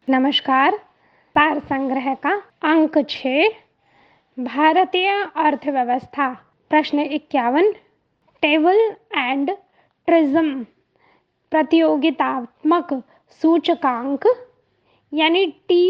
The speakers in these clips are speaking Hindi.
नमस्कार। सार संग्रह का अंक 6, भारतीय अर्थव्यवस्था। प्रश्न 51, टेबल एंड ट्रिज्म प्रतियोगितात्मक सूचकांक यानी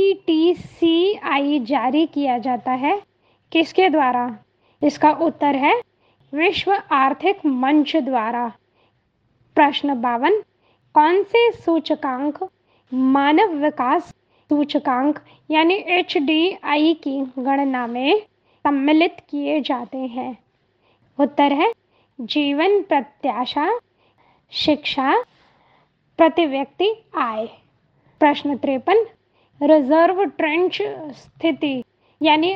TTCI जारी किया जाता है, किसके द्वारा? इसका उत्तर है विश्व आर्थिक मंच द्वारा। प्रश्न 52, कौन से सूचकांक मानव विकास सूचकांक यानी HDI की गणना में सम्मिलित किए जाते हैं? उत्तर है जीवन प्रत्याशा, शिक्षा, प्रति व्यक्ति आय। प्रश्न 53, रिजर्व ट्रेंच स्थिति यानी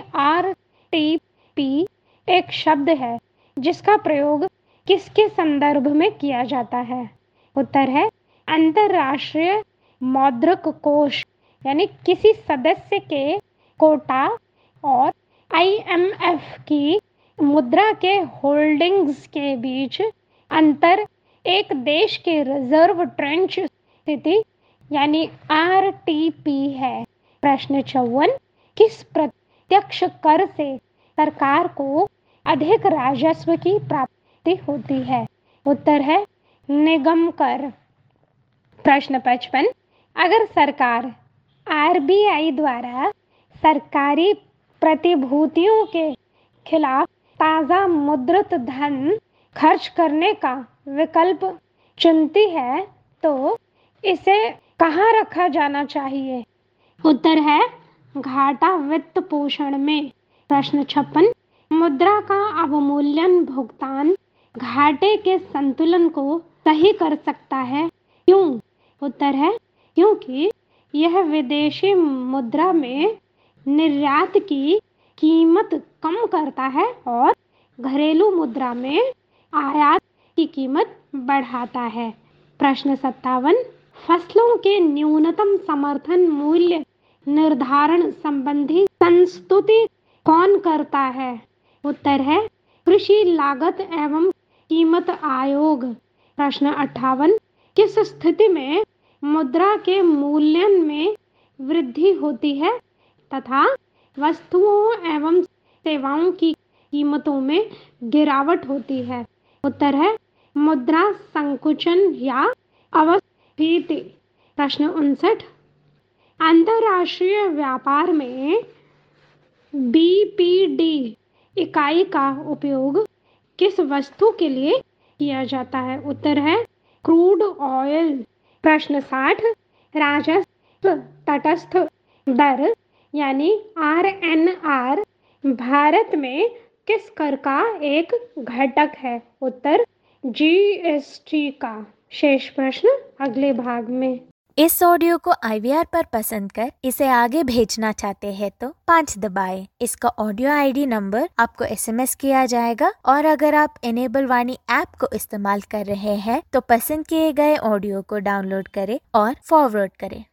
RTP एक शब्द है जिसका प्रयोग किसके संदर्भ में किया जाता है? उत्तर है अंतरराष्ट्रीय मौद्रिक कोष यानी किसी सदस्य के कोटा और IMF की मुद्रा के होल्डिंग्स के बीच अंतर एक देश के रिजर्व ट्रेंच स्थिति यानी RTP है। प्रश्न 54, किस प्रत्यक्ष कर से सरकार को अधिक राजस्व की प्राप्ति होती है? उत्तर है निगम कर। प्रश्न 55, अगर सरकार RBI द्वारा सरकारी प्रतिभूतियों के खिलाफ ताज़ा मुद्रित धन खर्च करने का विकल्प चुनती है तो इसे कहाँ रखा जाना चाहिए? उत्तर है घाटा वित्त पोषण में। प्रश्न 56, मुद्रा का अवमूल्यन भुगतान घाटे के संतुलन को सही कर सकता है, क्यों? उत्तर है क्योंकि यह विदेशी मुद्रा में निर्यात की कीमत कम करता है और घरेलू मुद्रा में आयात की कीमत बढ़ाता है। प्रश्न 57, फसलों के न्यूनतम समर्थन मूल्य निर्धारण संबंधी संस्तुति कौन करता है? उत्तर है कृषि लागत एवं कीमत आयोग। प्रश्न 58, किस स्थिति में मुद्रा के मूल्यन में वृद्धि होती है तथा वस्तुओं एवं सेवाओं की कीमतों में गिरावट होती है? उत्तर है मुद्रा संकुचन या अपस्फीति। प्रश्न 59, अंतरराष्ट्रीय व्यापार में BPD इकाई का उपयोग किस वस्तु के लिए किया जाता है? उत्तर है क्रूड ऑयल। प्रश्न 60, राजस्व तटस्थ दर यानी RNR भारत में किस कर का एक घटक है? उत्तर GST का। शेष प्रश्न अगले भाग में। इस ऑडियो को IVR पर पसंद कर इसे आगे भेजना चाहते हैं तो 5 दबाएं। इसका ऑडियो ID नंबर आपको SMS किया जाएगा और अगर आप इनेबल वाणी ऐप को इस्तेमाल कर रहे हैं तो पसंद किए गए ऑडियो को डाउनलोड करें और फॉरवर्ड करें।